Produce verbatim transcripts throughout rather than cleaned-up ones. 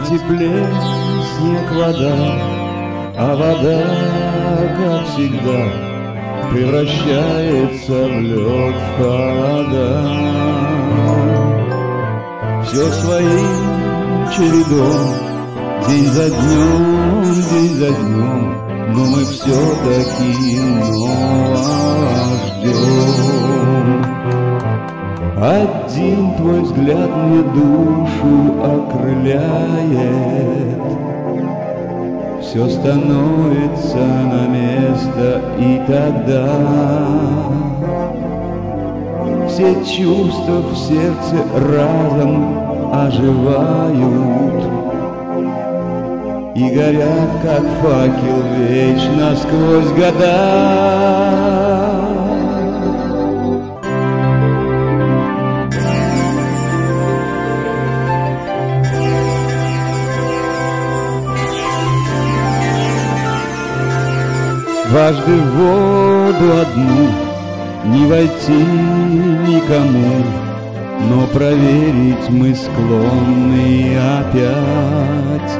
тепле снег, вода, а вода, как всегда, превращается в лед, в холода. Все своим чередом, день за днем, день за днем, но мы все-таки нового ждем. Один твой взгляд мне душу окрыляет, все становится на место, и тогда все чувства в сердце разом оживают и горят, как факел, вечно сквозь года. Дважды в воду одну не войти никому, но проверить мы склонны опять.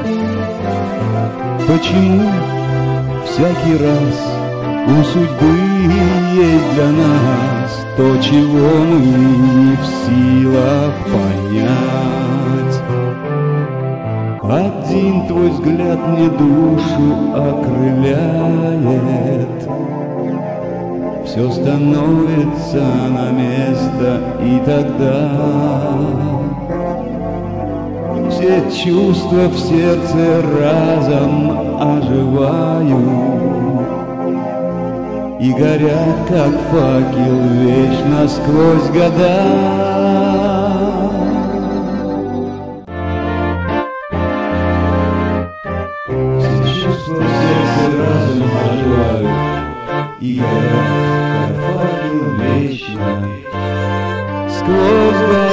Почему всякий раз у судьбы есть для нас то, чего мы не в силах понять? Один твой взгляд мне душу окрыляет, все становится на место, и тогда все чувства в сердце разом оживают и горят, как факел, вечно сквозь года. Чувства в сердце разом оживают и горят, как факел, вечно сквозь года.